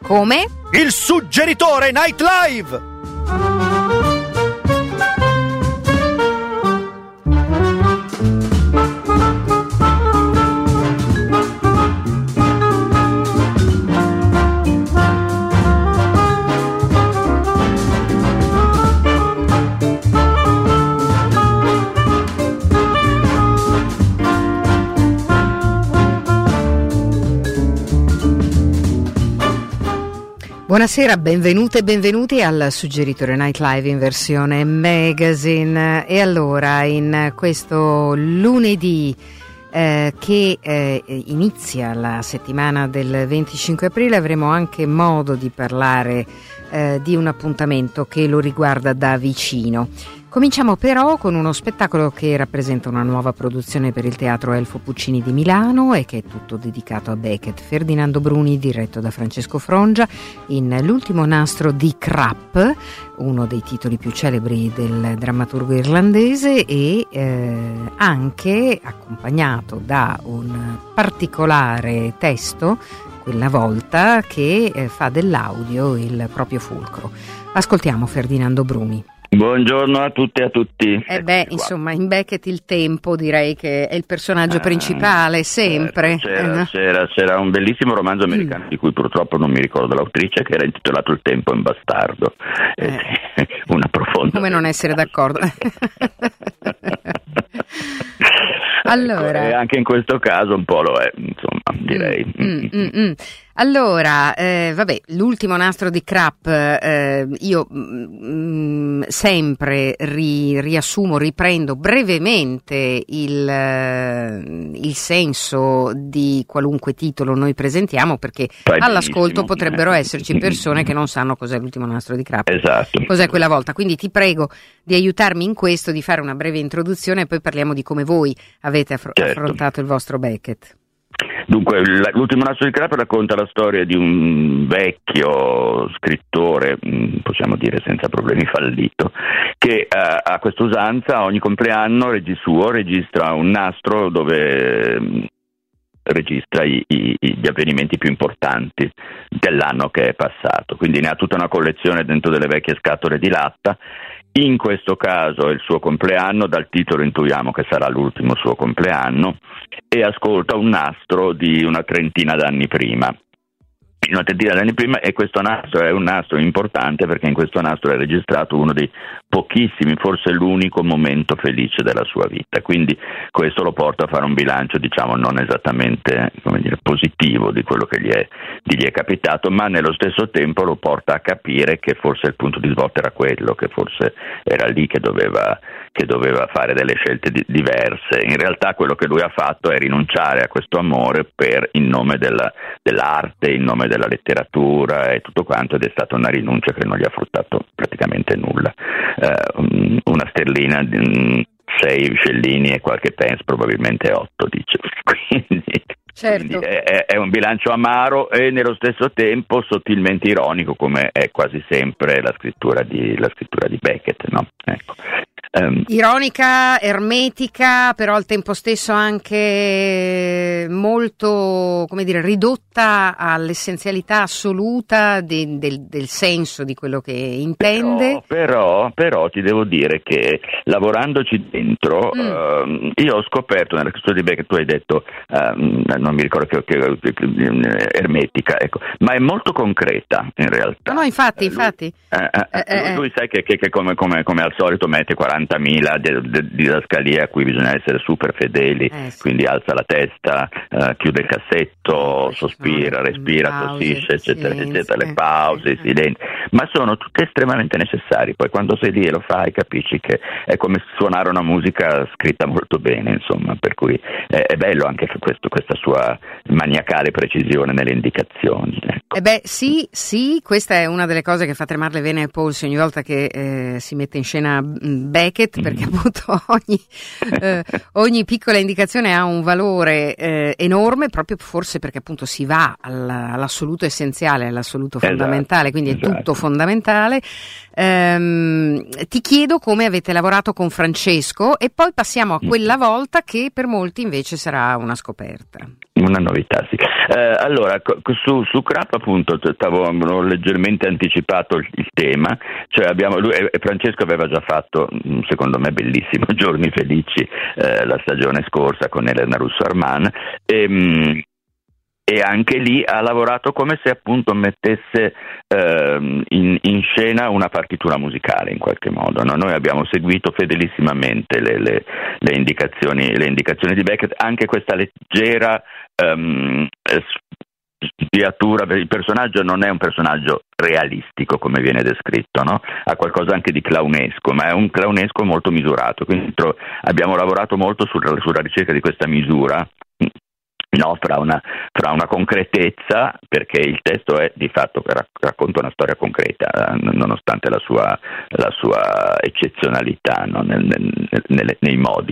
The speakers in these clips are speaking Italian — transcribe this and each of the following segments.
Come? Il suggeritore Night Live! Buonasera, benvenute e benvenuti al Suggeritore Night Live in versione magazine. E allora, in questo lunedì che inizia la settimana del 25 aprile avremo anche modo di parlare di un appuntamento che lo riguarda da vicino. Cominciamo però con uno spettacolo che rappresenta una nuova produzione per il Teatro Elfo Puccini di Milano e che è tutto dedicato a Beckett. Ferdinando Bruni, diretto da Francesco Frongia, in L'ultimo nastro di Krapp, uno dei titoli più celebri del drammaturgo irlandese, e anche accompagnato da un particolare testo, quella volta, che fa dell'audio il proprio fulcro. Ascoltiamo Ferdinando Bruni. Buongiorno a tutte e a tutti. Insomma, in Beckett il tempo direi che è il personaggio principale, sempre. C'era un bellissimo romanzo americano di cui purtroppo non mi ricordo l'autrice, che era intitolato Il tempo è un bastardo. Una profonda... Come non essere d'accordo? Allora... Ecco, e anche in questo caso un po' lo è, insomma, direi. Allora, l'ultimo nastro di Krapp, io sempre riprendo brevemente il senso di qualunque titolo noi presentiamo, perché all'ascolto potrebbero esserci persone che non sanno cos'è l'ultimo nastro di Krapp. Esatto. Cos'è quella volta? Quindi ti prego di aiutarmi in questo, di fare una breve introduzione e poi parliamo di come voi avete affrontato il vostro Beckett. Dunque, l'ultimo nastro di Krapp racconta la storia di un vecchio scrittore, possiamo dire senza problemi fallito, che ha questa usanza: ogni compleanno registra un nastro dove registra gli avvenimenti più importanti dell'anno che è passato. Quindi ne ha tutta una collezione dentro delle vecchie scatole di latta. In questo caso è il suo compleanno, dal titolo intuiamo che sarà l'ultimo suo compleanno, e ascolta un nastro di una trentina d'anni prima. E questo nastro è un nastro importante perché in questo nastro è registrato uno dei pochissimi, forse l'unico momento felice della sua vita. Quindi questo lo porta a fare un bilancio, diciamo, non esattamente, positivo di quello che gli è capitato, ma nello stesso tempo lo porta a capire che forse il punto di svolta era quello, che forse era lì che doveva fare delle scelte diverse. In realtà quello che lui ha fatto è rinunciare a questo amore in nome dell'arte, in nome della letteratura e tutto quanto, ed è stata una rinuncia che non gli ha fruttato praticamente nulla. Una sterlina, 6 scellini e qualche pence, probabilmente 8, dice. Certo. Quindi è un bilancio amaro e nello stesso tempo sottilmente ironico, come è quasi sempre la scrittura di Beckett, no? Ecco. Ironica, ermetica, però al tempo stesso anche molto, ridotta all'essenzialità assoluta del senso di quello che intende. Però ti devo dire che lavorandoci dentro, io ho scoperto nella scrittura di Beckett, tu hai detto, non mi ricordo che ermetica, ecco, ma è molto concreta in realtà. No, infatti. Lui sai che come al solito mette 40.000 didascalie a cui bisogna essere super fedeli, sì. Quindi alza la testa, chiude il cassetto, sospira, respira, tossisce, eccetera, eccetera, le pause, i silenzi, ma sono tutte estremamente necessari. Poi quando sei lì e lo fai capisci che è come suonare una musica scritta molto bene, insomma, per cui è bello anche questa sua maniacale precisione nelle indicazioni, ecco. Sì, questa è una delle cose che fa tremare le vene ai polsi ogni volta che si mette in scena Beckett, perché appunto ogni piccola indicazione ha un valore enorme, proprio forse perché appunto si va all'assoluto essenziale, all'assoluto fondamentale, quindi è tutto fondamentale. Ti chiedo come avete lavorato con Francesco e poi passiamo a quella volta che per molti invece sarà una scoperta. Una novità, sì. Allora, su Crap appunto ho leggermente anticipato il tema, cioè Francesco aveva già fatto, secondo me bellissimo, Giorni Felici la stagione scorsa con Elena Russo Arman, e anche lì ha lavorato come se appunto mettesse in scena una partitura musicale in qualche modo, no? Noi abbiamo seguito fedelissimamente le indicazioni di Beckett, anche questa leggera sviatura. Il personaggio non è un personaggio realistico come viene descritto, no? Ha qualcosa anche di clownesco, ma è un clownesco molto misurato, quindi abbiamo lavorato molto sulla ricerca di questa misura, no, fra una concretezza, perché il testo è di fatto racconta una storia concreta, nonostante la sua eccezionalità, no? Nei modi,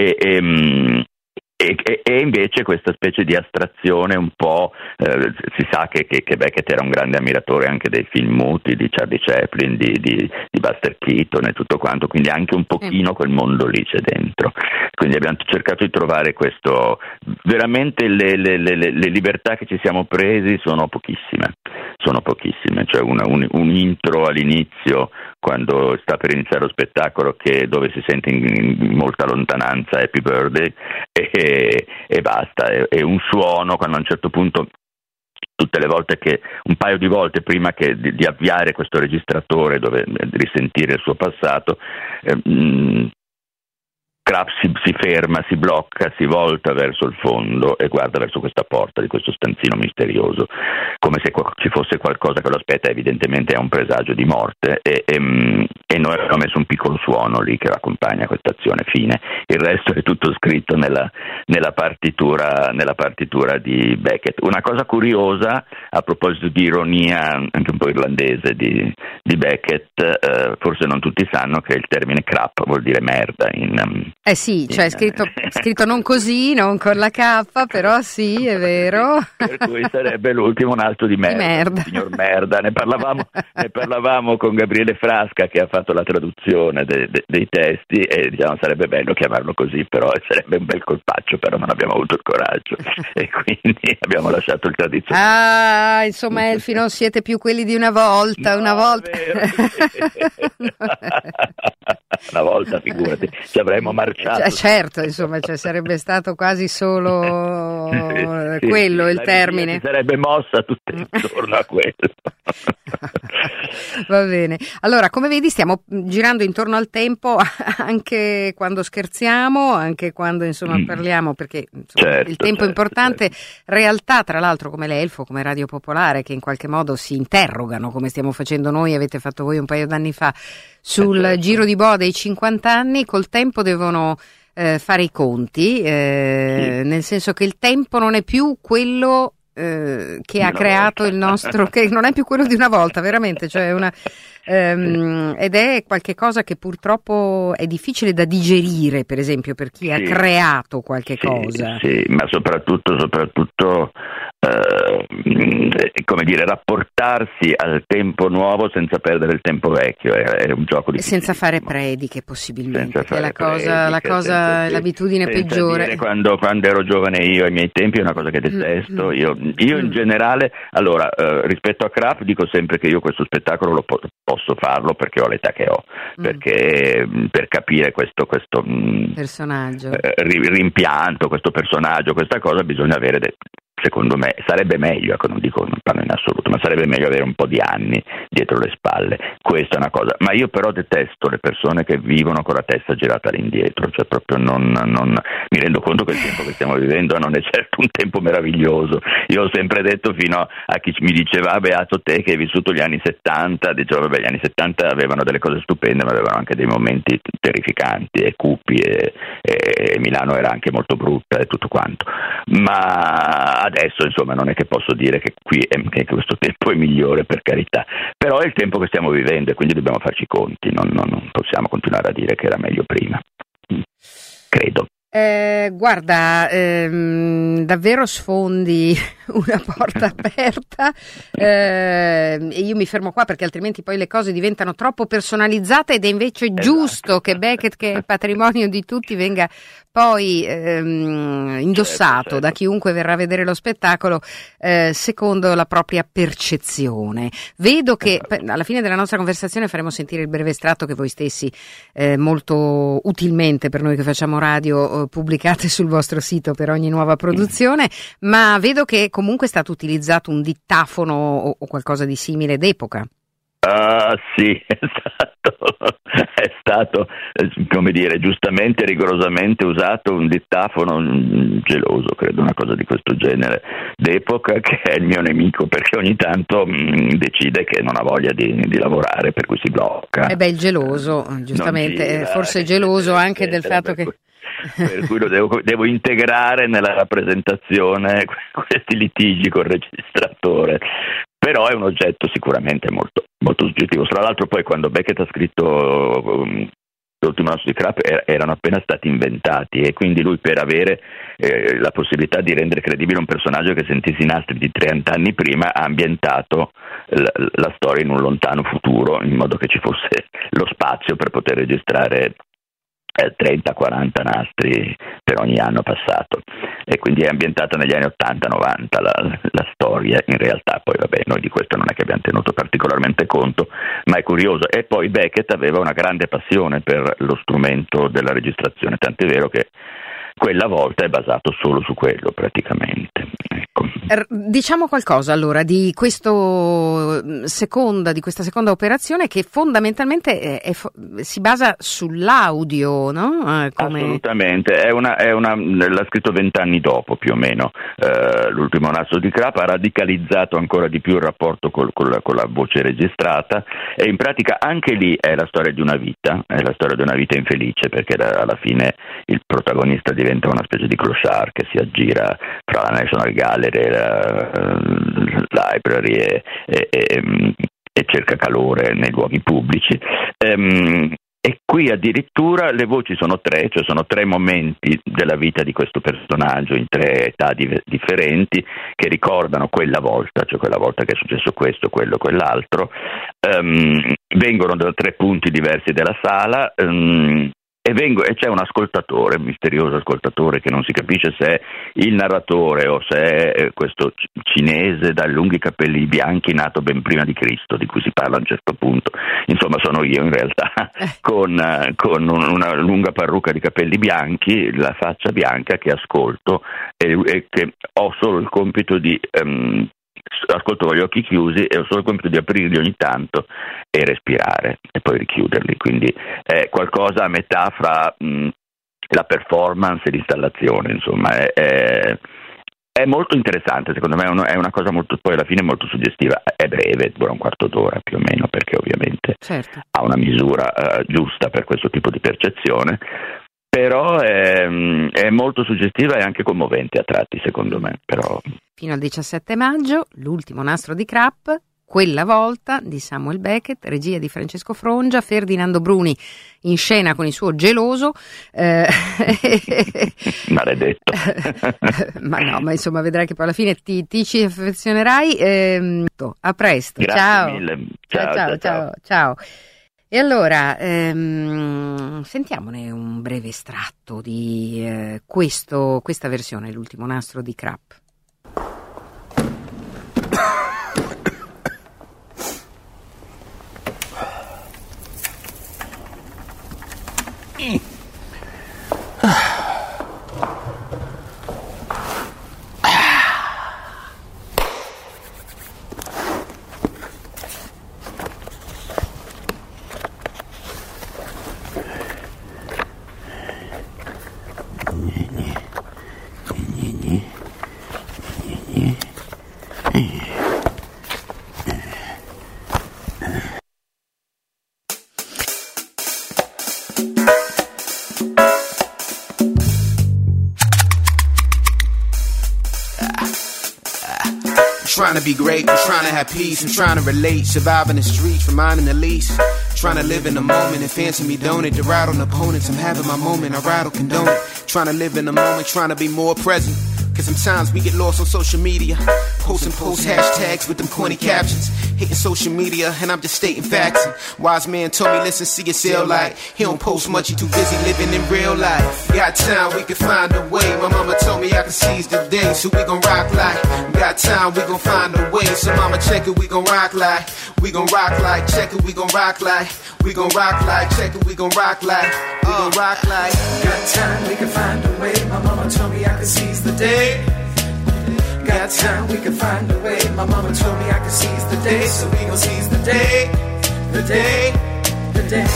e invece questa specie di astrazione un po', si sa che Beckett era un grande ammiratore anche dei film muti di Charlie Chaplin, di Buster Keaton e tutto quanto, quindi anche un pochino quel mondo lì c'è dentro. Quindi abbiamo cercato di trovare questo, veramente le libertà che ci siamo presi sono pochissime, cioè un intro all'inizio quando sta per iniziare lo spettacolo dove si sente in molta lontananza Happy Birthday e basta, e un suono quando a un certo punto, tutte le volte un paio di volte prima di avviare questo registratore dove risentire il suo passato, Crap si ferma, si blocca, si volta verso il fondo e guarda verso questa porta di questo stanzino misterioso, come se ci fosse qualcosa che lo aspetta. Evidentemente è un presagio di morte, e noi abbiamo messo un piccolo suono lì che accompagna questa azione. Fine. Il resto è tutto scritto nella partitura di Beckett. Una cosa curiosa a proposito di ironia anche un po' irlandese di Beckett, forse non tutti sanno che il termine crap vuol dire merda sì, cioè scritto non così, non con la K, però sì, è vero. Per cui sarebbe l'ultimo un alto di merda. Signor merda. Ne parlavamo con Gabriele Frasca, che ha fatto la traduzione dei testi, e diciamo sarebbe bello chiamarlo così, però sarebbe un bel colpaccio, però non abbiamo avuto il coraggio e quindi abbiamo lasciato il tradizionale. Insomma, Elfi, non siete più quelli di una volta. Una volta, figurati, ci avremmo marciato. Certo, insomma, sarebbe stato quasi solo quello il termine. Sarebbe mossa tutto intorno a quello. Va bene. Allora, come vedi, stiamo girando intorno al tempo anche quando scherziamo, anche quando insomma parliamo, perché il tempo è importante. Realtà, tra l'altro, come l'Elfo, come Radio Popolare, che in qualche modo si interrogano, come stiamo facendo noi, avete fatto voi un paio d'anni fa, sul giro di boa dei 50 anni, col tempo devono fare i conti, nel senso che il tempo non è più quello che ha creato il nostro, che non è più quello di una volta, veramente, cioè ed è qualche cosa che purtroppo è difficile da digerire, per esempio, per chi ha creato qualche cosa. Sì, ma soprattutto come dire, rapportarsi al tempo nuovo senza perdere il tempo vecchio è un gioco di senza fare prediche, possibilmente, che è l'abitudine peggiore. Quando ero giovane io ai miei tempi è una cosa che detesto. Io in generale, allora, rispetto a Crap dico sempre che io questo spettacolo lo posso farlo perché ho l'età che ho, perché per capire questo personaggio, rimpianto, questo personaggio, questa cosa bisogna avere secondo me sarebbe meglio, non parlo in assoluto, ma sarebbe meglio avere un po' di anni dietro le spalle. Questa è una cosa, ma io però detesto le persone che vivono con la testa girata all'indietro, cioè proprio non mi rendo conto che il tempo che stiamo vivendo non è certo un tempo meraviglioso. Io ho sempre detto, fino a chi mi diceva beato te che hai vissuto gli anni 70, dicevo vabbè, gli anni 70 avevano delle cose stupende, ma avevano anche dei momenti terrificanti e cupi, e Milano era anche molto brutta e tutto quanto, ma adesso insomma non è che posso dire che che questo tempo è migliore, per carità, però è il tempo che stiamo vivendo e quindi dobbiamo farci i conti, non possiamo continuare a dire che era meglio prima, credo. Guarda, davvero sfondi una porta aperta, e io mi fermo qua perché altrimenti poi le cose diventano troppo personalizzate, ed è invece giusto che Beckett, che è il patrimonio di tutti, venga poi indossato certo. Da chiunque verrà a vedere lo spettacolo secondo la propria percezione. Vedo che alla fine della nostra conversazione faremo sentire il breve estratto che voi stessi molto utilmente, per noi che facciamo radio, pubblicate sul vostro sito per ogni nuova produzione, ma vedo che comunque è stato utilizzato un dittafono o qualcosa di simile d'epoca. Sì, è stato, come dire, giustamente, rigorosamente usato un dittafono geloso, credo, una cosa di questo genere, d'epoca, che è il mio nemico perché ogni tanto decide che non ha voglia di lavorare, per cui si blocca. Il geloso, giustamente, gira, forse è geloso anche del fatto che... Per cui lo devo integrare nella rappresentazione questi litigi col registratore. Però è un oggetto sicuramente molto, molto soggettivo. Tra l'altro poi quando Beckett ha scritto l'ultimo nastro di Crap erano appena stati inventati, e quindi lui, per avere la possibilità di rendere credibile un personaggio che sentisse i nastri di 30 anni prima, ha ambientato la storia in un lontano futuro, in modo che ci fosse lo spazio per poter registrare 30-40 nastri per ogni anno passato, e quindi è ambientata negli anni 80-90 la storia. In realtà poi noi di questo non è che abbiamo tenuto particolarmente conto, ma è curioso. E poi Beckett aveva una grande passione per lo strumento della registrazione, tant'è vero che quella volta è basato solo su quello praticamente. Ecco. Diciamo qualcosa allora di questa seconda operazione, che fondamentalmente si basa sull'audio, no? Assolutamente, l'ha scritto 20 anni dopo più o meno. L'ultimo nastro di Crap ha radicalizzato ancora di più il rapporto con la voce registrata, e in pratica anche lì è la storia di una vita, infelice, perché alla fine il protagonista diventa una specie di clochard che si aggira tra la National Gallery, la Library e cerca calore nei luoghi pubblici. E qui addirittura le voci sono tre, cioè sono tre momenti della vita di questo personaggio in tre età differenti, che ricordano quella volta, cioè quella volta che è successo questo, quello, quell'altro. Vengono da tre punti diversi della sala, e c'è un ascoltatore, un misterioso ascoltatore, che non si capisce se è il narratore o se è questo cinese dai lunghi capelli bianchi, nato ben prima di Cristo, di cui si parla a un certo punto. Insomma, sono io in realtà, con una lunga parrucca di capelli bianchi, la faccia bianca, che ascolto e che ho solo il compito di... ascolto con gli occhi chiusi e ho solo il compito di aprirli ogni tanto e respirare e poi richiuderli, quindi è qualcosa a metà fra la performance e l'installazione, insomma è molto interessante, secondo me è una cosa molto, poi alla fine molto suggestiva. È breve, dura un quarto d'ora più o meno, perché ovviamente certo. Ha una misura giusta per questo tipo di percezione, però è molto suggestiva e anche commovente a tratti, secondo me. Però... Fino al 17 maggio, l'ultimo nastro di Crap, quella volta, di Samuel Beckett, regia di Francesco Frongia, Ferdinando Bruni in scena con il suo geloso. Maledetto. ma insomma vedrai che poi alla fine ti ci affezionerai. A presto. Grazie ciao. Mille. Ciao. E allora, sentiamone un breve estratto di questa versione, l'ultimo nastro di Crap. Trying to be great, I'm trying to have peace, I'm trying to relate, surviving the streets, reminding the least. Trying to live in the moment and fancy me don't it, to ride on opponents, I'm having my moment, I ride or condone it. Trying to live in the moment, trying to be more present. Cause sometimes we get lost on social media, posting post hashtags with them corny captions, hitting social media, and I'm just stating facts. And wise man told me, listen, see yourself like he don't post much, he too busy living in real life. Got time, we can find a way. My mama told me I can seize the day, so we gon' rock like. Got time, we gon' find a way. So mama check it, we gon' rock like. We gon' rock like, check it, we gon' rock like. We gon' rock like, check it, we gon' rock like. We gon' rock like. Got time, we can find a way. My mama told me I could seize the day. Got time, we can find a way. My mama told me I could seize the day, so we gon' seize the day. The day, the day.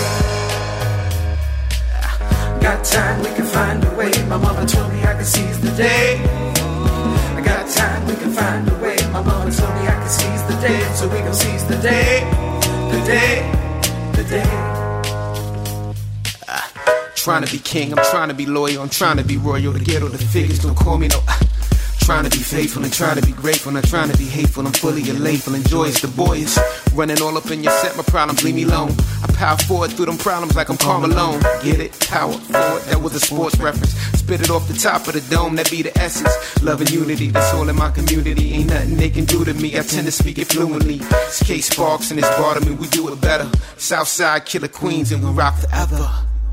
Got time, we can find a way. My mama told me I could seize the day. I got time, we can find a way. My mama told me I could seize the day, so we gon' seize the day. The day, the day. Trying to be king, I'm trying to be loyal, I'm trying to be royal. To get all the figures, don't call me no. Trying to be faithful and trying to be grateful, not trying to be hateful. I'm fully elateful and joyous. The boys running all up in your set, my problems leave me alone. I power forward through them problems like I'm Karl Malone. Get it? Power forward, that was a sports reference. Spit it off the top of the dome, that be the essence. Love and unity, that's all in my community. Ain't nothing they can do to me, I tend to speak it fluently. It's K Sparks and it's bar to me, we do it better. Southside killer queens and we rock forever.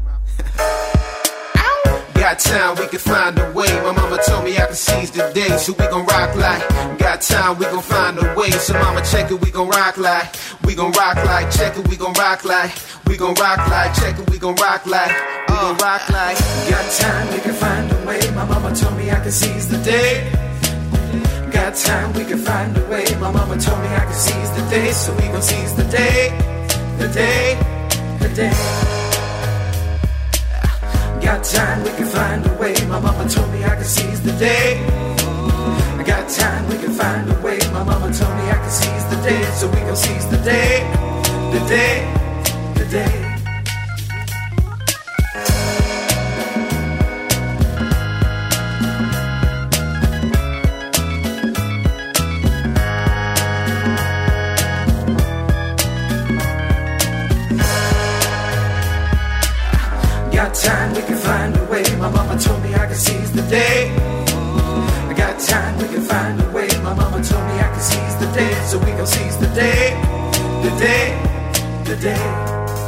Got time, we can find a way. My mama told me I could seize the day, so we gon' rock like. Got time, we gon' find a way. So mama check it, we gon' rock like. We gon' rock like, check it, we gon' rock like. We gon' rock like, check it, we gon' rock like. We gon' rock like. Got time, we can find a way. My mama told me I could seize the day. Got time, we can find a way. My mama told me I could seize the day, so we gon' seize the day. The day, the day. Got time, we can find a way. My mama told me I could seize the day. I got time, we can find a way. My mama told me I could seize the day, so we gon' seize the day. The day, the day. Got time, we can find a way. My mama told me I could seize the day. I got time, we can find a way. My mama told me I could seize the day, so we gon' seize the day. The day, the day.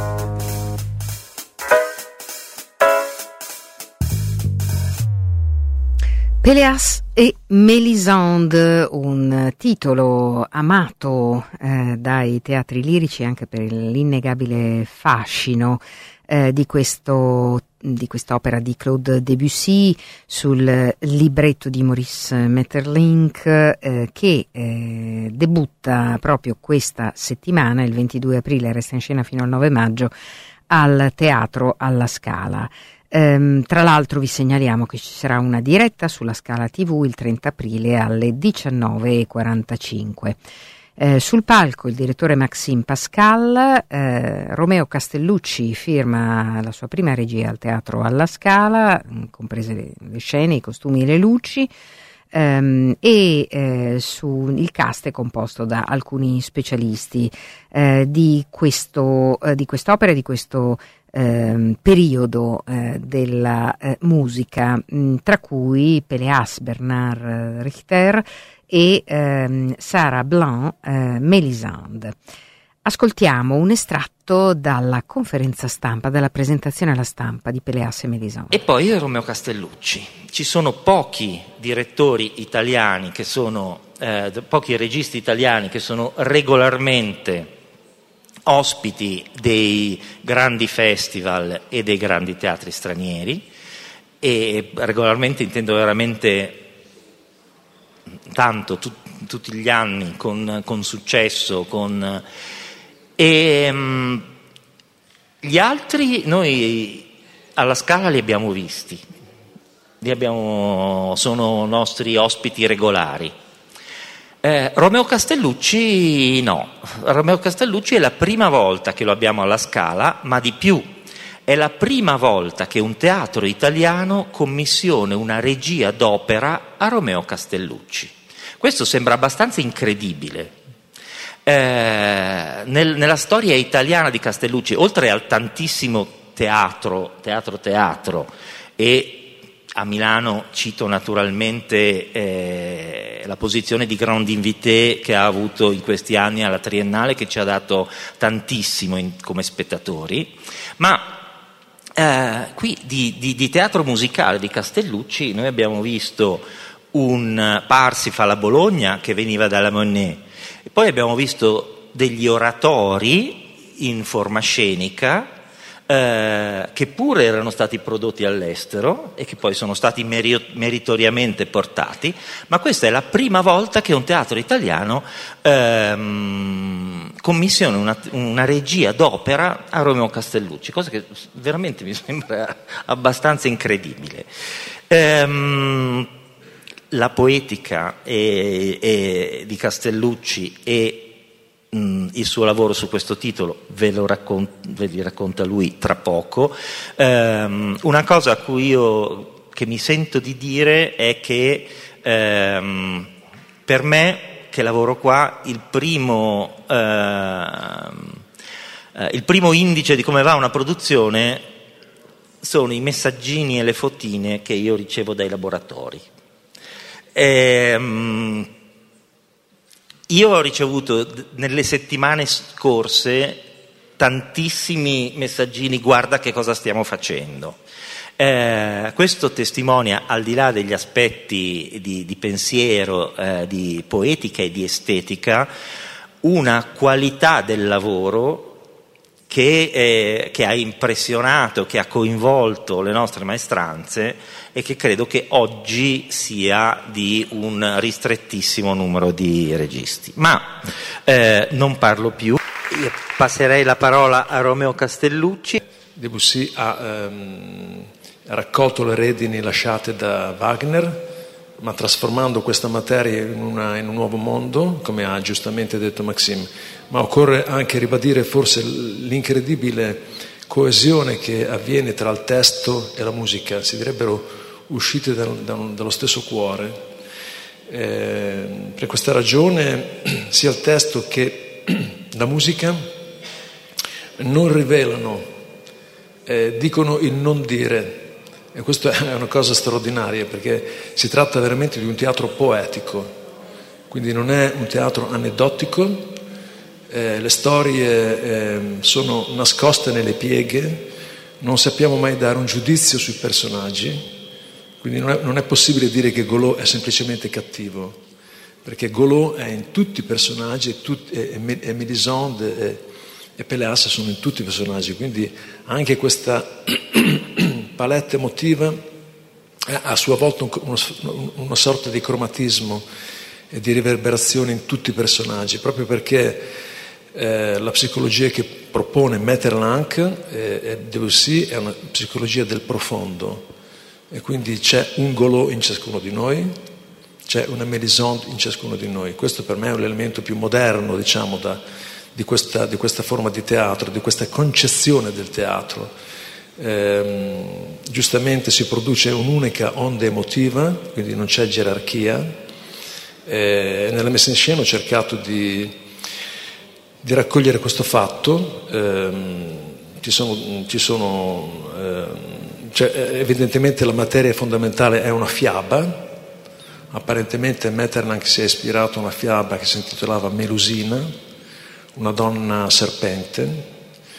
Péléas et Mélisande, un titolo amato dai teatri lirici anche per l'innegabile fascino di quest'opera di Claude Debussy sul libretto di Maurice Maeterlinck che debutta proprio questa settimana, il 22 aprile, resta in scena fino al 9 maggio al Teatro alla Scala. Tra l'altro vi segnaliamo che ci sarà una diretta sulla Scala TV il 30 aprile alle 19:45. Sul palco il direttore Maxime Pascal, Romeo Castellucci firma la sua prima regia al Teatro alla Scala, comprese le scene, i costumi e le luci, il cast è composto da alcuni specialisti di quest'opera, di questo periodo della musica, tra cui Péléas Bernard Richter e Sarah Blanc Mélisande. Ascoltiamo un estratto dalla conferenza stampa, dalla presentazione alla stampa di Péléas e Mélisande. E poi Romeo Castellucci. Ci sono pochi direttori italiani che sono, pochi registi italiani che sono regolarmente ospiti dei grandi festival e dei grandi teatri stranieri, e regolarmente intendo veramente tanto, tutti gli anni con successo, gli altri noi alla Scala li abbiamo visti, sono nostri ospiti regolari. Romeo Castellucci no, Romeo Castellucci è la prima volta che lo abbiamo alla Scala, ma di più, è la prima volta che un teatro italiano commissiona una regia d'opera a Romeo Castellucci. Questo sembra abbastanza incredibile. Nella storia italiana di Castellucci, oltre al tantissimo teatro e a Milano cito naturalmente la posizione di Grand Invité che ha avuto in questi anni alla Triennale, che ci ha dato tantissimo come spettatori, ma qui di teatro musicale di Castellucci noi abbiamo visto un Parsifal a Bologna che veniva dalla Monnaie, e poi abbiamo visto degli oratori in forma scenica che pure erano stati prodotti all'estero e che poi sono stati meritoriamente portati, ma questa è la prima volta che un teatro italiano commissiona una regia d'opera a Romeo Castellucci, cosa che veramente mi sembra abbastanza incredibile. La poetica di Castellucci e il suo lavoro su questo titolo ve li racconta lui tra poco. Una cosa a cui che mi sento di dire è che per me, che lavoro qua, il primo indice di come va una produzione sono i messaggini e le fotine che io ricevo dai laboratori. Io ho ricevuto nelle settimane scorse tantissimi messaggini: guarda che cosa stiamo facendo. Questo testimonia, al di là degli aspetti di pensiero, di poetica e di estetica, una qualità del lavoro che ha impressionato, che ha coinvolto le nostre maestranze e che credo che oggi sia di un ristrettissimo numero di registi. Ma non parlo più, passerei la parola a Romeo Castellucci. Debussy ha raccolto le redini lasciate da Wagner, ma trasformando questa materia in un nuovo mondo, come ha giustamente detto Maxime. Ma occorre anche ribadire forse l'incredibile coesione che avviene tra il testo e la musica, si direbbero uscite dallo stesso cuore. Per questa ragione sia il testo che la musica non rivelano, dicono il non dire. E questa è una cosa straordinaria, perché si tratta veramente di un teatro poetico, quindi non è un teatro aneddotico. Le storie sono nascoste nelle pieghe, non sappiamo mai dare un giudizio sui personaggi, quindi non è possibile dire che Golot è semplicemente cattivo, perché Golot è in tutti i personaggi e Mélisande e Péléas sono in tutti i personaggi, quindi anche questa palette emotiva ha a sua volta una sorta di cromatismo e di riverberazione in tutti i personaggi, proprio perché la psicologia che propone Maeterlinck e Debussy è una psicologia del profondo, e quindi c'è un Golot in ciascuno di noi, c'è una Mélisande in ciascuno di noi. Questo per me è l'elemento più moderno, diciamo, di questa forma di teatro, di questa concezione del teatro. Giustamente si produce un'unica onda emotiva, quindi non c'è gerarchia. Nella messa in scena ho cercato di raccogliere questo fatto. Evidentemente la materia fondamentale è una fiaba. Apparentemente Maeterlinck si è ispirato a una fiaba che si intitolava Melusina, una donna serpente,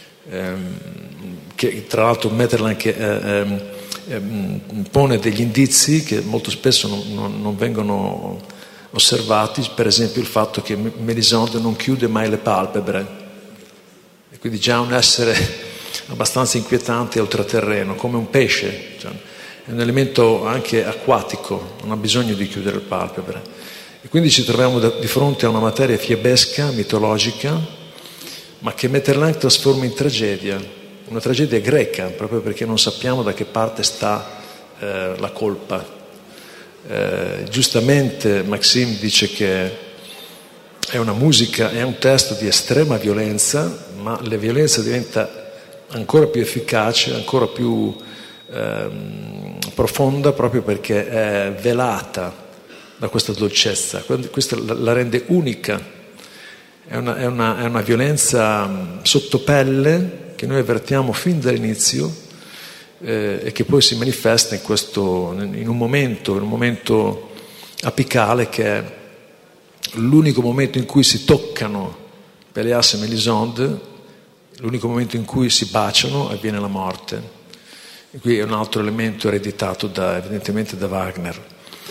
che tra l'altro Maeterlinck pone degli indizi che molto spesso non vengono osservati, per esempio il fatto che Mélisande non chiude mai le palpebre, e quindi già un essere abbastanza inquietante e oltraterreno, come un pesce, cioè, è un elemento anche acquatico, non ha bisogno di chiudere le palpebre, e quindi ci troviamo di fronte a una materia fiabesca, mitologica, ma che Maeterlinck trasforma in tragedia, una tragedia greca, proprio perché non sappiamo da che parte sta la colpa. Giustamente Maxime dice che è una musica, è un testo di estrema violenza, ma la violenza diventa ancora più efficace, ancora più profonda, proprio perché è velata da questa dolcezza. Questa la rende unica. È una violenza sottopelle che noi avvertiamo fin dall'inizio, e che poi si manifesta in un momento apicale, che è l'unico momento in cui si toccano Pelléas e Mélisande, l'unico momento in cui si baciano, avviene la morte. E qui è un altro elemento ereditato evidentemente da Wagner.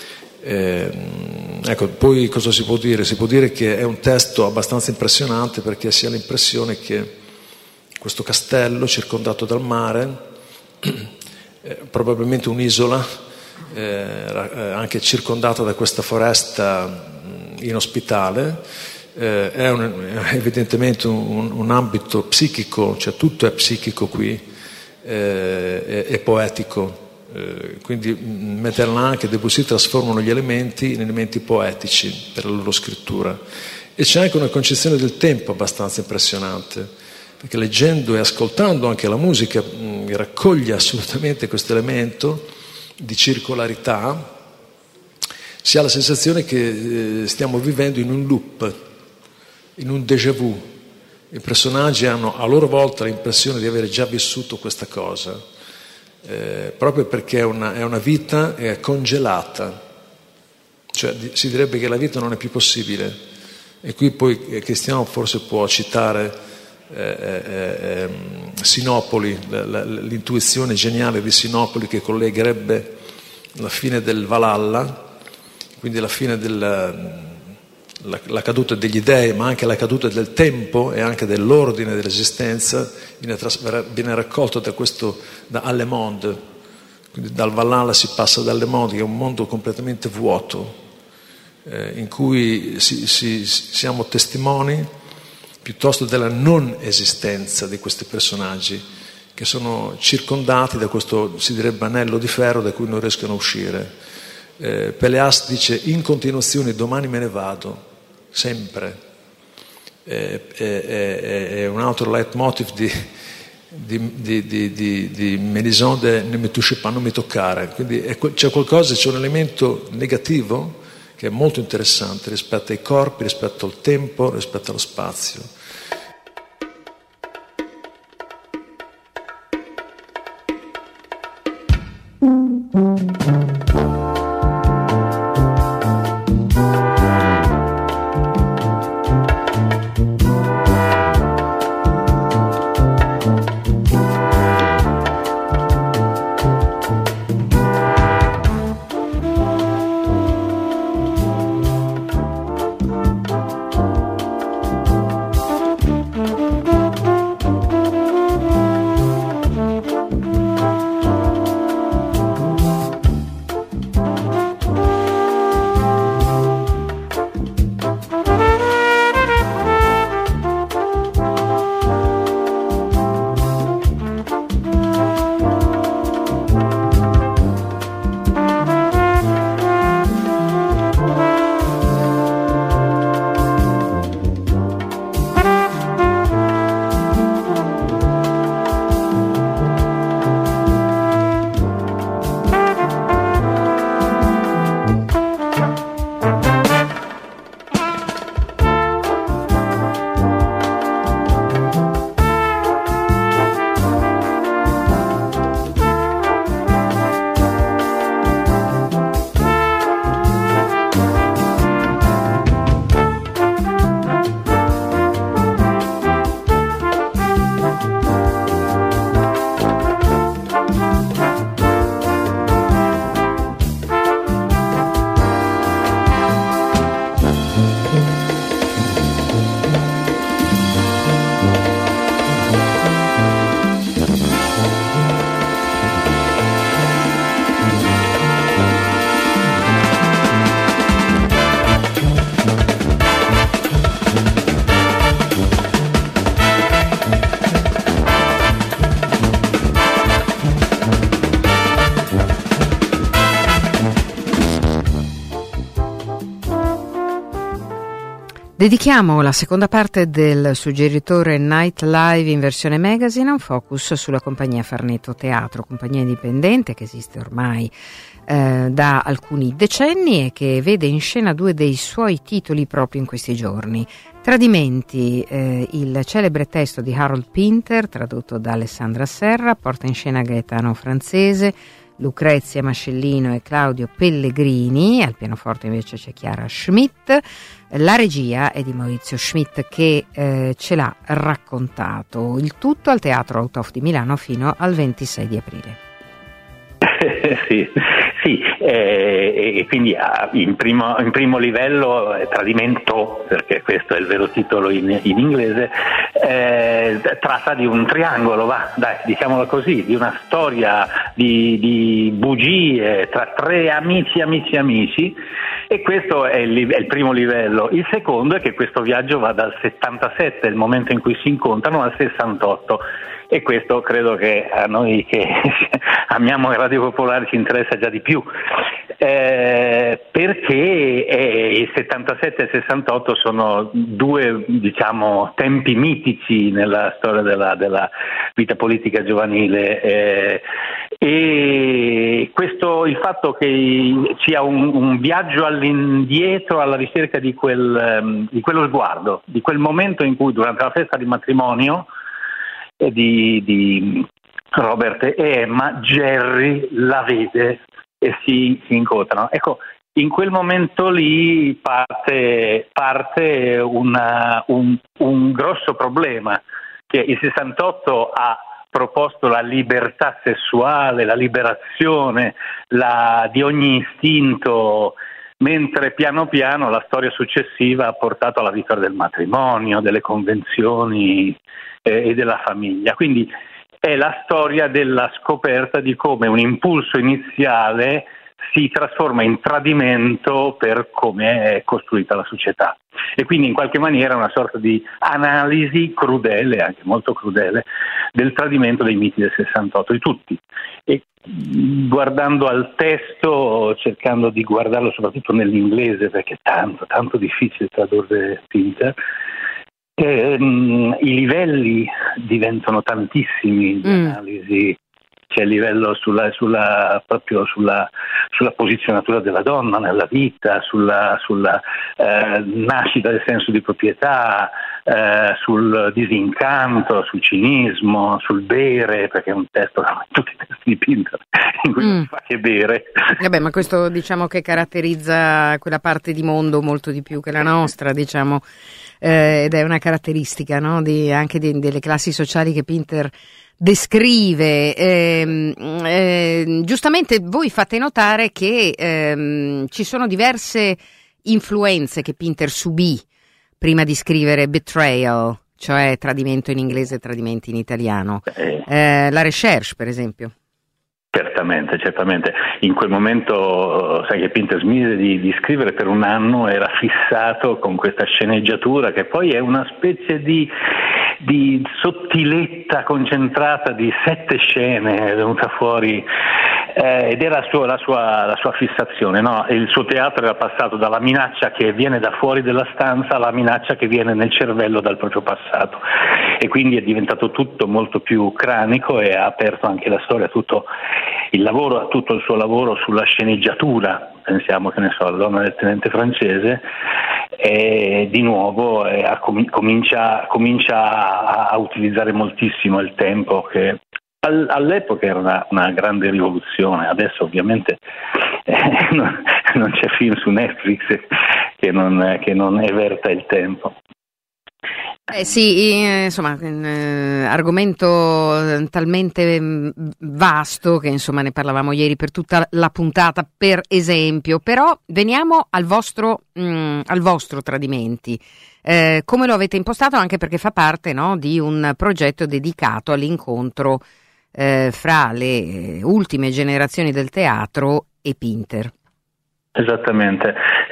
Ecco, poi cosa si può dire? Si può dire che è un testo abbastanza impressionante, perché si ha l'impressione che questo castello circondato dal mare, probabilmente un'isola, anche circondata da questa foresta inospitale, è evidentemente un ambito psichico, cioè tutto è psichico qui, è poetico. Quindi Mitterrand e Debussy trasformano gli elementi in elementi poetici per la loro scrittura. E c'è anche una concezione del tempo abbastanza impressionante, perché leggendo e ascoltando anche la musica raccoglie assolutamente questo elemento di circolarità. Si ha la sensazione che stiamo vivendo in un loop, in un déjà vu. I personaggi hanno a loro volta l'impressione di avere già vissuto questa cosa, proprio perché è una vita congelata, cioè si direbbe che la vita non è più possibile. E qui poi Cristiano forse può citare Sinopoli, l'intuizione geniale di Sinopoli, che collegherebbe la fine del Valhalla, quindi la fine la caduta degli dei, ma anche la caduta del tempo e anche dell'ordine dell'esistenza, viene raccolto da Allemonde. Quindi dal Valhalla si passa ad Allemonde, che è un mondo completamente vuoto, in cui siamo testimoni piuttosto della non esistenza di questi personaggi, che sono circondati da questo, si direbbe, anello di ferro da cui non riescono a uscire. Pelléas dice: in continuazione, domani me ne vado, sempre. È un altro leitmotiv di Mélisande: ne me touche pas, non mi toccare. Quindi c'è un elemento negativo che è molto interessante rispetto ai corpi, rispetto al tempo, rispetto allo spazio. Dedichiamo la seconda parte del suggeritore Night Live in versione magazine a un focus sulla compagnia Farneto Teatro, compagnia indipendente che esiste ormai da alcuni decenni e che vede in scena due dei suoi titoli proprio in questi giorni. Tradimenti, il celebre testo di Harold Pinter tradotto da Alessandra Serra, porta in scena Gaetano Francese, Lucrezia Mascellino e Claudio Pellegrini, al pianoforte invece c'è Chiara Schmidt. La regia è di Maurizio Schmidt che ce l'ha raccontato. Il tutto al Teatro Out of di Milano fino al 26 di aprile. Sì, e quindi in primo livello Tradimento, perché questo è il vero titolo in inglese, tratta di un triangolo, diciamolo così, di una storia di bugie tra tre amici, e questo è il primo livello. Il secondo è che questo viaggio va dal 77, il momento in cui si incontrano, al 68. E questo credo che a noi che amiamo Radio Popolare ci interessa già di più, perché il 77 e il 68 sono due, diciamo, tempi mitici nella storia della vita politica giovanile, e questo, il fatto che sia un viaggio all'indietro alla ricerca di quello sguardo, di quel momento in cui durante la festa di matrimonio di Robert e Emma, Jerry la vede e si incontrano. Ecco, in quel momento lì parte un grosso problema, che il 68 ha proposto la libertà sessuale, la liberazione di ogni istinto, mentre piano piano la storia successiva ha portato alla vittoria del matrimonio, delle convenzioni e della famiglia. Quindi è la storia della scoperta di come un impulso iniziale si trasforma in tradimento per come è costruita la società, e quindi in qualche maniera una sorta di analisi crudele, anche molto crudele, del tradimento dei miti del 68 di tutti. E guardando al testo, cercando di guardarlo soprattutto nell'inglese, perché è tanto difficile tradurre Pinter, i livelli diventano tantissimi di analisi. C'è il livello sulla posizionatura della donna nella vita, sulla nascita del senso di proprietà, sul disincanto, sul cinismo, sul bere, perché è un testo, tutti i testi di Pinter in cui non si fa che bere. Vabbè, ma questo diciamo che caratterizza quella parte di mondo molto di più che la nostra, diciamo, ed è una caratteristica, no, anche delle classi sociali che Pinter descrive. Giustamente voi fate notare che ci sono diverse influenze che Pinter subì prima di scrivere Betrayal, cioè tradimento in inglese e tradimenti in italiano. La Recherche, per esempio. Certamente. In quel momento, sai che Pinter smise di scrivere per un anno, era fissato con questa sceneggiatura che poi è una specie di sottiletta concentrata di 7 scene venuta fuori, ed era la sua fissazione, no? Il suo teatro era passato dalla minaccia che viene da fuori della stanza alla minaccia che viene nel cervello dal proprio passato, e quindi è diventato tutto molto più cranico e ha aperto anche la storia, tutto il suo lavoro sulla sceneggiatura. Pensiamo, che ne so, alla donna del tenente francese, e di nuovo comincia a utilizzare moltissimo il tempo, che all'epoca era una grande rivoluzione. Adesso ovviamente non c'è film su Netflix che non everta il tempo. Sì, insomma, argomento talmente vasto che insomma ne parlavamo ieri per tutta la puntata, per esempio. Però veniamo al vostro Tradimenti. Come lo avete impostato, anche perché fa parte, no, di un progetto dedicato all'incontro fra le ultime generazioni del teatro e Pinter. Esattamente.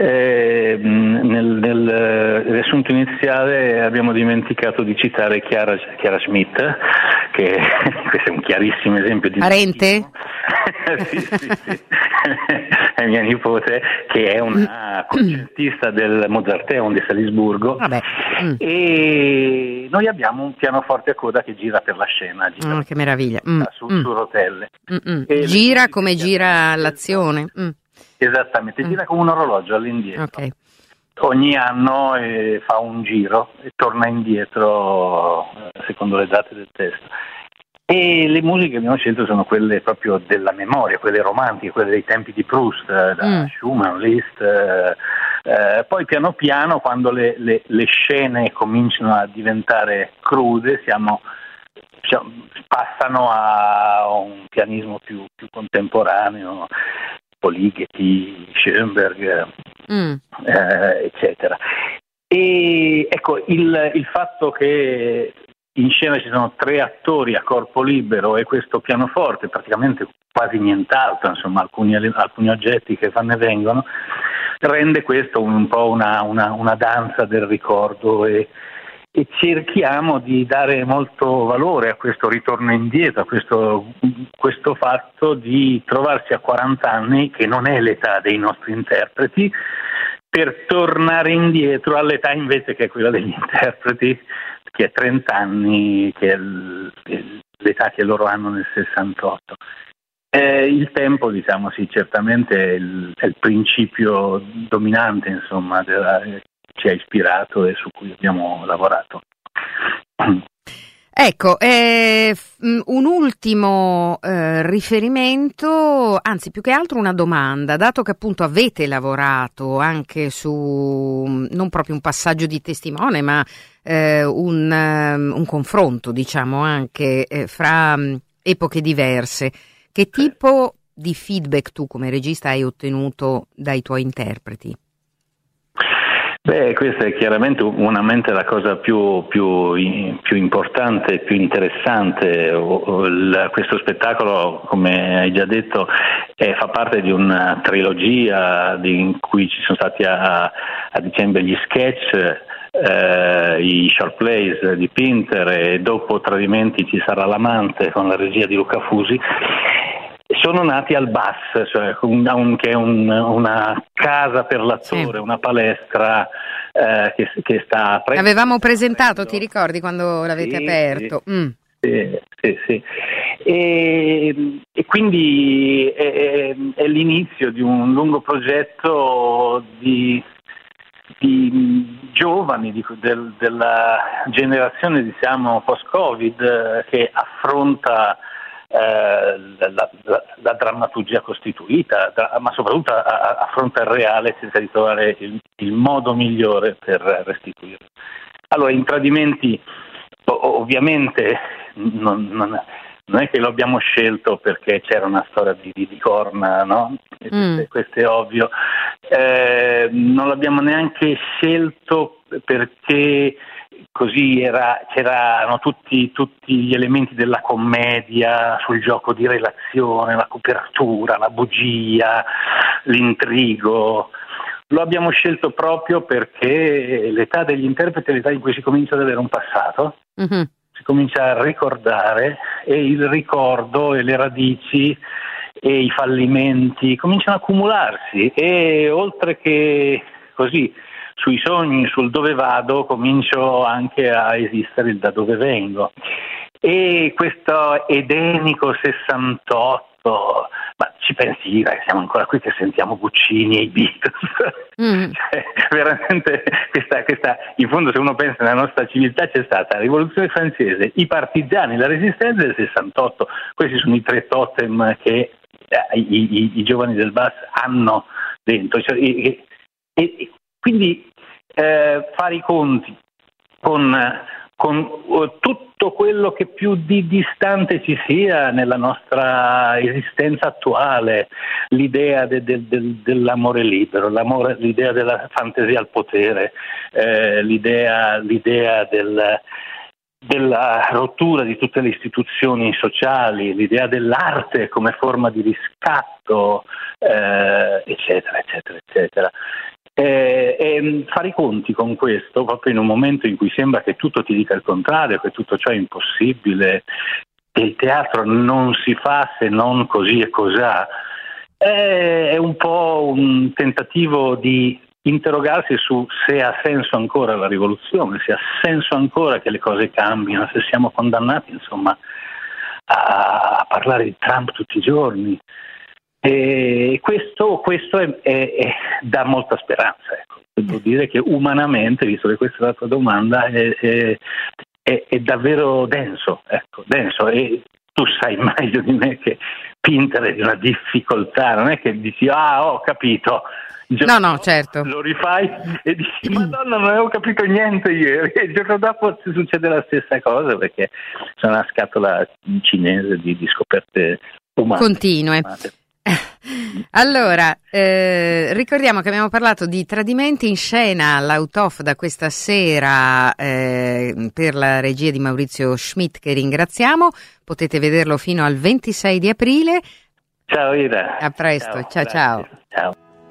Nel riassunto iniziale abbiamo dimenticato di citare Chiara Schmidt, che questo è un chiarissimo esempio di parente? sì. È mia nipote, che è una concertista del Mozarteum di Salisburgo. E noi abbiamo un pianoforte a coda che gira per la scena, che meraviglia, su rotelle. Gira come gira l'azione. Esattamente, gira come un orologio all'indietro. Okay. Ogni anno fa un giro e torna indietro secondo le date del testo. E le musiche che abbiamo scelto sono quelle proprio della memoria, quelle romantiche, quelle dei tempi di Proust, da Schumann, Liszt. Poi piano piano, quando le scene cominciano a diventare crude, passano a un pianismo più contemporaneo, Ligeti, Schoenberg, eccetera. E ecco, il fatto che in scena ci sono 3 attori a corpo libero e questo pianoforte, praticamente quasi nient'altro, insomma alcuni oggetti che vanno e vengono, rende questo un po' una danza del ricordo e cerchiamo di dare molto valore a questo ritorno indietro, a questo fatto di trovarsi a 40 anni, che non è l'età dei nostri interpreti, per tornare indietro all'età invece che è quella degli interpreti, che è 30 anni, che è l'età che loro hanno nel 68. Il tempo, diciamo, sì, certamente è il principio dominante, insomma, ci ha ispirato e su cui abbiamo lavorato. Ecco, un ultimo riferimento, anzi più che altro una domanda, dato che appunto avete lavorato anche su non proprio un passaggio di testimone, ma un confronto, diciamo, anche fra epoche diverse, che tipo di feedback tu come regista hai ottenuto dai tuoi interpreti? Beh, questa è chiaramente umanamente la cosa più importante, più interessante. Questo spettacolo, come hai già detto, fa parte di una trilogia in cui ci sono stati a dicembre gli sketch, i short plays di Pinter, e dopo Tradimenti ci sarà L'amante con la regia di Luca Fusi. Sono nati al BAS, cioè che è una casa per l'attore, una palestra che sta... L'avevamo presentato, ti ricordi, quando l'avete aperto? Sì. E quindi è l'inizio di un lungo progetto di giovani della generazione, diciamo, post-Covid, che affronta la drammaturgia costituita, ma soprattutto affronta il reale e cerca di trovare il modo migliore per restituirlo. Allora, in Tradimenti ovviamente non è che lo abbiamo scelto perché c'era una storia di corna, no? Questo è ovvio. Non l'abbiamo neanche scelto perché così c'erano tutti gli elementi della commedia sul gioco di relazione, la copertura, la bugia, l'intrigo. Lo abbiamo scelto proprio perché l'età degli interpreti è l'età in cui si comincia ad avere un passato, si comincia a ricordare, e il ricordo e le radici e i fallimenti cominciano a accumularsi, e oltre che così sui sogni, sul dove vado, comincio anche a esistere il da dove vengo. E questo edenico 68, ma ci pensi, siamo ancora qui che sentiamo Guccini e i Beatles. Cioè, veramente questa, in fondo, se uno pensa nella nostra civiltà, c'è stata la rivoluzione francese, i partigiani, la resistenza del 68. Questi sono i 3 totem che i giovani del BAS hanno dentro, cioè, e quindi fare i conti con tutto quello che più di distante ci sia nella nostra esistenza attuale, l'idea dell'amore libero, l'idea della fantasia al potere, l'idea della rottura di tutte le istituzioni sociali, l'idea dell'arte come forma di riscatto, eccetera, eccetera, eccetera. E fare i conti con questo proprio in un momento in cui sembra che tutto ti dica il contrario, che tutto ciò è impossibile, che il teatro non si fa se non così e cosà, è un po' un tentativo di interrogarsi su se ha senso ancora la rivoluzione, se ha senso ancora che le cose cambino, se siamo condannati insomma a parlare di Trump tutti i giorni. E questo dà molta speranza, ecco. Devo dire che umanamente, visto che questa è la tua domanda, è davvero denso, ecco, denso. E tu sai meglio di me che Pinterest è una difficoltà, non è che dici ho capito. No, certo. Lo rifai e dici Madonna, non avevo capito niente ieri, e il giorno dopo succede la stessa cosa, perché sono una scatola cinese di scoperte umane. Continue. Allora, ricordiamo che abbiamo parlato di Tradimenti in scena all'Out of da questa sera per la regia di Maurizio Schmidt, che ringraziamo. Potete vederlo fino al 26 di aprile. Ciao Ira. A presto, ciao. Ciao.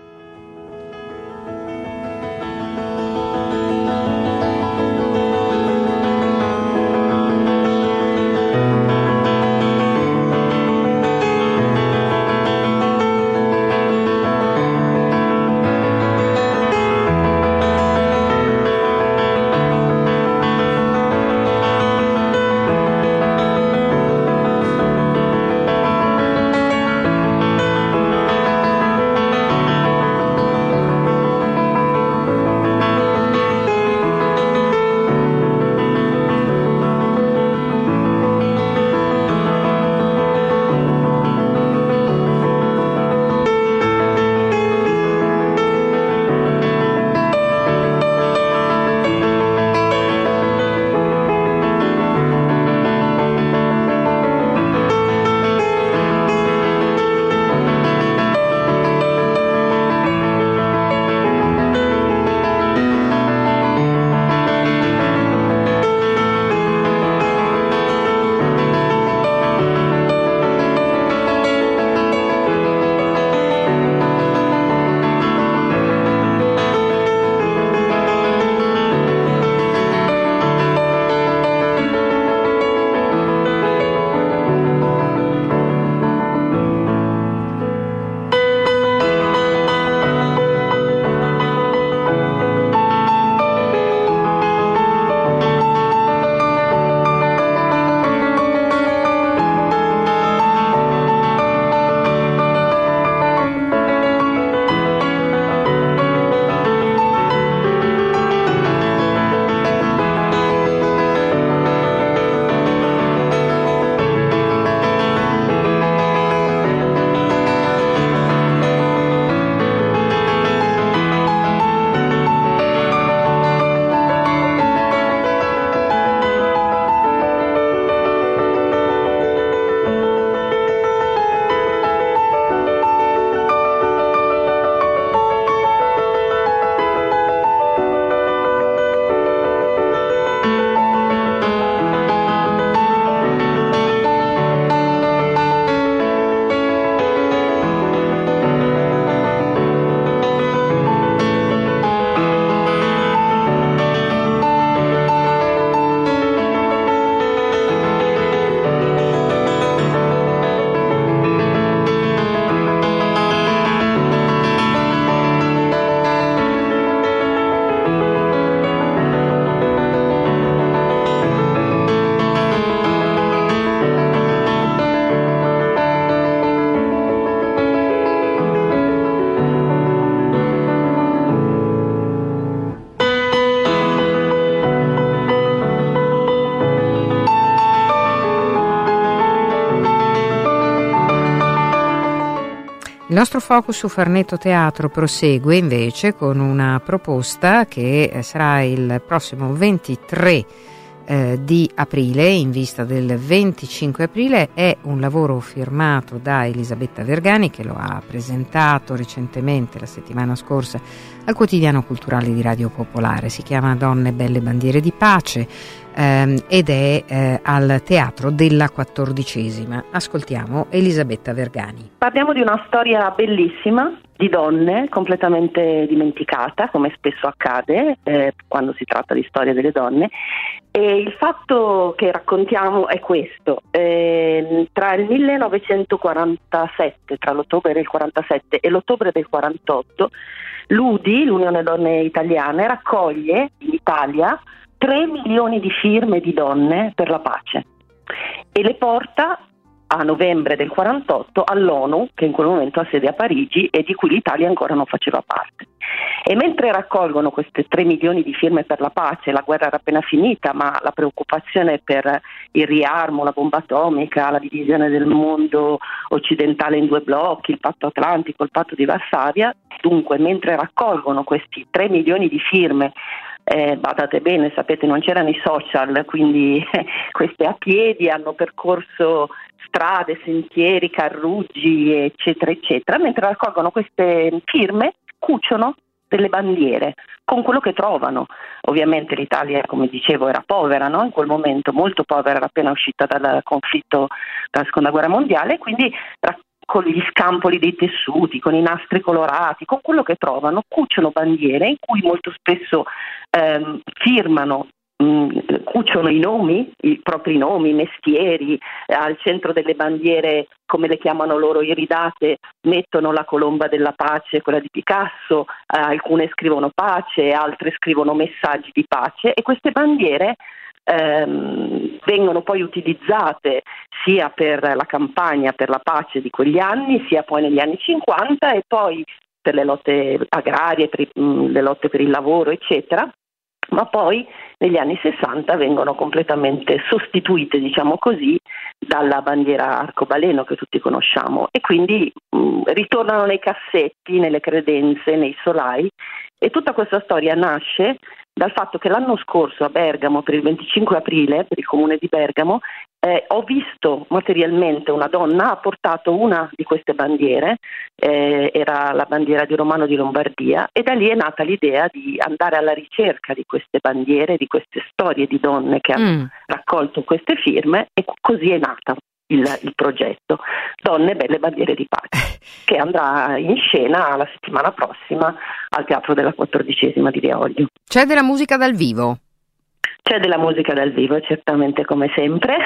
Il nostro focus su Farneto Teatro prosegue invece con una proposta che sarà il prossimo 23 di aprile, in vista del 25 aprile. È un lavoro firmato da Elisabetta Vergani, che lo ha presentato recentemente, la settimana scorsa, al quotidiano culturale di Radio Popolare. Si chiama Donne, belle bandiere di pace ed è al Teatro della 14ª. Ascoltiamo Elisabetta Vergani. Parliamo di una storia bellissima di donne completamente dimenticata, come spesso accade quando si tratta di storia delle donne, E il fatto che raccontiamo è questo: tra il 1947, tra l'ottobre del 47 e l'ottobre del 48, l'UDI, l'Unione Donne Italiane, raccoglie in Italia 3 milioni di firme di donne per la pace e le porta a novembre del 48 all'ONU, che in quel momento ha sede a Parigi e di cui l'Italia ancora non faceva parte. E mentre raccolgono queste 3 milioni di firme per la pace, la guerra era appena finita, ma la preoccupazione per il riarmo, la bomba atomica, la divisione del mondo occidentale in 2 blocchi, il patto atlantico, il patto di Varsavia, dunque mentre raccolgono questi 3 milioni di firme, badate bene, sapete, non c'erano i social, quindi queste a piedi hanno percorso strade, sentieri, carruggi, eccetera, eccetera, mentre raccolgono queste firme cuciono delle bandiere con quello che trovano. Ovviamente l'Italia, come dicevo, era povera, no? In quel momento molto povera, era appena uscita dal conflitto della seconda guerra mondiale, quindi con gli scampoli dei tessuti, con i nastri colorati, con quello che trovano, cuciono bandiere in cui molto spesso firmano, cuciono i nomi, i propri nomi, i mestieri, al centro delle bandiere, come le chiamano loro, iridate, mettono la colomba della pace, quella di Picasso, alcune scrivono pace, altre scrivono messaggi di pace, e queste bandiere vengono poi utilizzate sia per la campagna per la pace di quegli anni, sia poi negli anni 50 e poi per le lotte agrarie, per le lotte per il lavoro, eccetera, ma poi negli anni 60 vengono completamente sostituite, diciamo così, dalla bandiera arcobaleno che tutti conosciamo, e quindi ritornano nei cassetti, nelle credenze, nei solai. E tutta questa storia nasce dal fatto che l'anno scorso a Bergamo, per il 25 aprile, per il comune di Bergamo, ho visto materialmente una donna ha portato una di queste bandiere, era la bandiera di Romano di Lombardia, e da lì è nata l'idea di andare alla ricerca di queste bandiere, di queste storie di donne che hanno raccolto queste firme, e così è nata il progetto Donne Belle Bandiere di Pace, che andrà in scena la settimana prossima al Teatro della 14ª di Via Oglio. C'è della musica dal vivo? C'è della musica dal vivo, certamente, come sempre.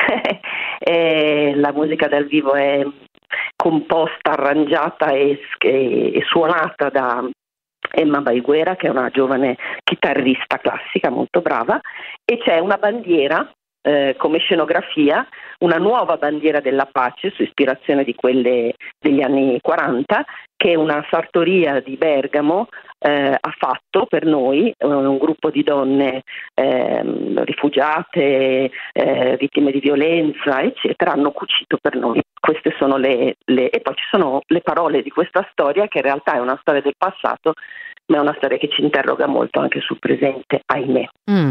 La musica dal vivo è composta, arrangiata e suonata da Emma Baiguera, che è una giovane chitarrista classica molto brava, e c'è una bandiera come scenografia, una nuova bandiera della pace su ispirazione di quelle degli anni 40, che una sartoria di Bergamo ha fatto per noi, un gruppo di donne rifugiate, vittime di violenza, eccetera, hanno cucito per noi. Queste sono e poi ci sono le parole di questa storia, che in realtà è una storia del passato, ma è una storia che ci interroga molto anche sul presente, ahimè.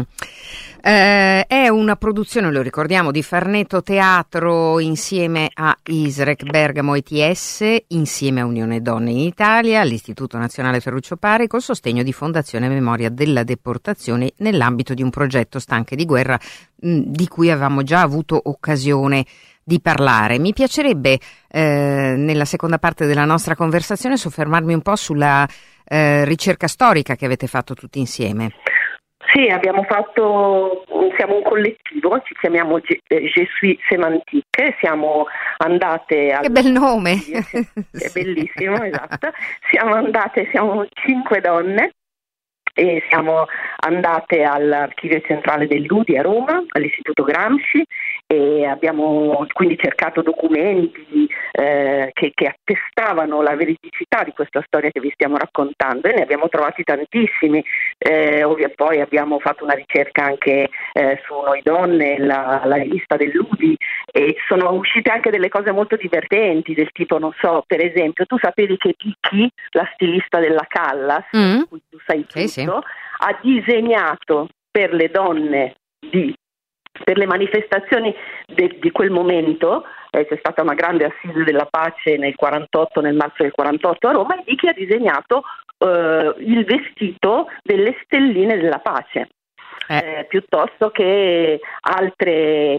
È una produzione, lo ricordiamo, di Farneto Teatro insieme a ISREC Bergamo ETS, insieme a Unione Donne in Italia, all'Istituto Nazionale Ferruccio Pari, col sostegno di Fondazione Memoria della Deportazione, nell'ambito di un progetto Stanche di Guerra di cui avevamo già avuto occasione di parlare. Mi piacerebbe nella seconda parte della nostra conversazione soffermarmi un po' sulla ricerca storica che avete fatto tutti insieme. Sì, siamo un collettivo, ci chiamiamo Je suis sémantique, siamo andate Che bel nome! È bellissimo, esatto. Siamo 5 donne e siamo andate all'Archivio Centrale dell'UDI a Roma, all'Istituto Gramsci, e abbiamo quindi cercato documenti che attestavano la veridicità di questa storia che vi stiamo raccontando, e ne abbiamo trovati tantissimi. Poi abbiamo fatto una ricerca anche su Noi Donne, la rivista dell'UDI, e sono uscite anche delle cose molto divertenti, del tipo, non so, per esempio, tu sapevi che Picchi, la stilista della Callas, di cui tu sai tutto, sì. ha disegnato per le donne per le manifestazioni di quel momento. C'è stata una grande assise della pace nel marzo del 48 a Roma, e Picchi ha disegnato il vestito delle stelline della pace. piuttosto che altre,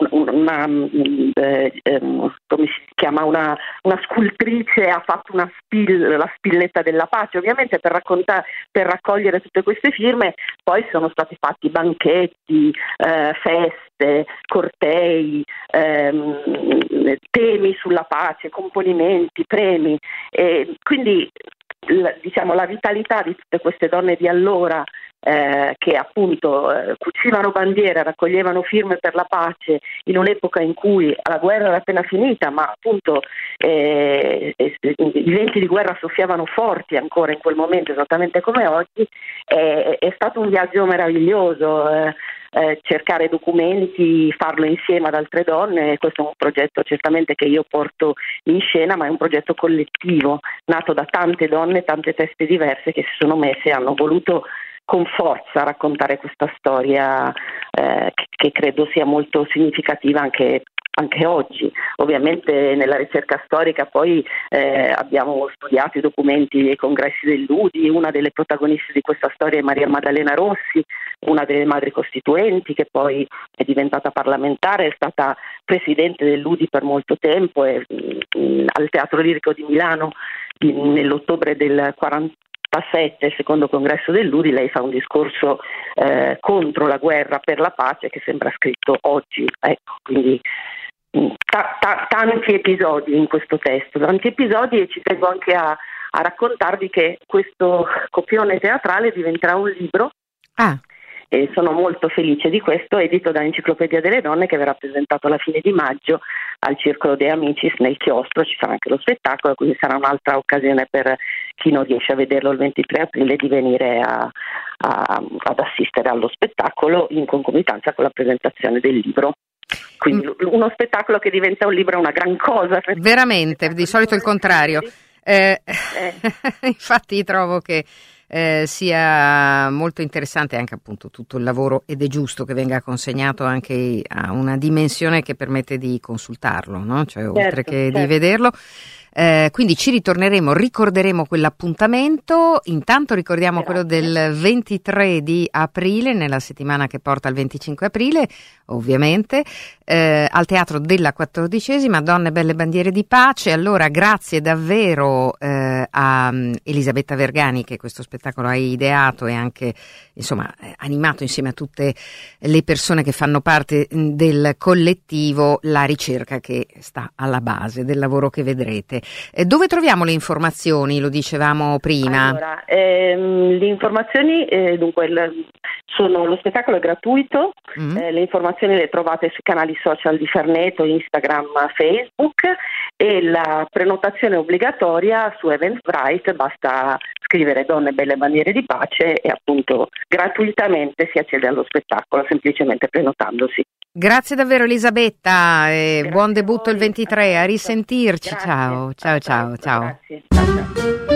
come si chiama, una scultrice ha fatto la spilletta della pace. Ovviamente per raccogliere tutte queste firme poi sono stati fatti banchetti, feste, cortei, temi sulla pace, componimenti, premi, e quindi la vitalità di tutte queste donne di allora, che appunto cucivano bandiere, raccoglievano firme per la pace in un'epoca in cui la guerra era appena finita, ma appunto i venti di guerra soffiavano forti ancora in quel momento, esattamente come oggi. È stato un viaggio meraviglioso, cercare documenti, farlo insieme ad altre donne. Questo è un progetto certamente che io porto in scena, ma è un progetto collettivo, nato da tante donne, tante teste diverse che si sono messe e hanno voluto con forza raccontare questa storia, che credo sia molto significativa anche oggi. Ovviamente nella ricerca storica poi abbiamo studiato i documenti dei congressi dell'UDI. Una delle protagoniste di questa storia è Maria Maddalena Rossi, una delle madri costituenti, che poi è diventata parlamentare, è stata presidente dell'UDI per molto tempo, e al Teatro Lirico di Milano nell'ottobre del 47, il secondo congresso dell'UDI, lei fa un discorso contro la guerra, per la pace, che sembra scritto oggi. Ecco, quindi tanti episodi in questo testo, tanti episodi, e ci tengo anche a raccontarvi che questo copione teatrale diventerà un libro. E sono molto felice di questo, edito da Enciclopedia delle Donne, che verrà presentato alla fine di maggio al Circolo dei Amicis nel chiostro. Ci sarà anche lo spettacolo, quindi sarà un'altra occasione per chi non riesce a vederlo il 23 aprile di venire ad assistere allo spettacolo in concomitanza con la presentazione del libro. Quindi uno spettacolo che diventa un libro è una gran cosa. Veramente, di solito il contrario. Infatti trovo che sia molto interessante anche appunto tutto il lavoro, ed è giusto che venga consegnato anche a una dimensione che permette di consultarlo, no? Cioè, oltre che di vederlo. Quindi ci ritorneremo, ricorderemo quell'appuntamento. Intanto ricordiamo quello del 23 di aprile, nella settimana che porta al 25 aprile, ovviamente, al Teatro della 14ª, Donne Belle Bandiere di Pace. Allora, grazie davvero a Elisabetta Vergani, che questo spettacolo ha ideato e anche, insomma, animato insieme a tutte le persone che fanno parte del collettivo La Ricerca, che sta alla base del lavoro che vedrete. Dove troviamo le informazioni? Lo dicevamo prima. Allora, le informazioni, dunque, lo spettacolo è gratuito, le informazioni le trovate sui canali social di Ferneto, Instagram, Facebook, e la prenotazione è obbligatoria su Eventbrite. Basta scrivere Donne Belle Bandiere di Pace e appunto gratuitamente si accede allo spettacolo, semplicemente prenotandosi. Grazie davvero Elisabetta, e buon debutto il 23, a risentirci. Grazie. Ciao. Grazie. Ciao.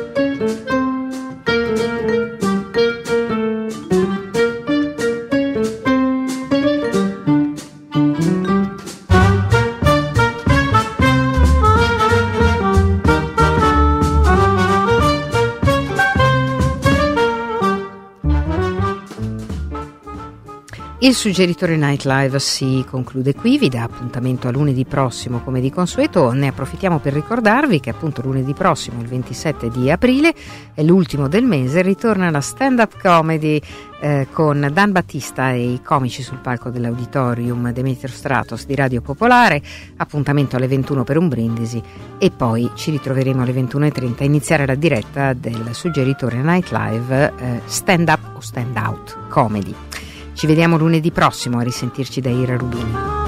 Il Suggeritore Night Live si conclude qui, vi dà appuntamento a lunedì prossimo come di consueto. Ne approfittiamo per ricordarvi che appunto lunedì prossimo, il 27 di aprile, è l'ultimo del mese, ritorna la stand-up comedy con Dan Battista e i comici sul palco dell'Auditorium Demetrio Stratos di Radio Popolare. Appuntamento alle 21 per un brindisi, e poi ci ritroveremo alle 21:30 a iniziare la diretta del Suggeritore Night Live stand-up o stand-out comedy. Ci vediamo lunedì prossimo, a risentirci da Ira Rubini.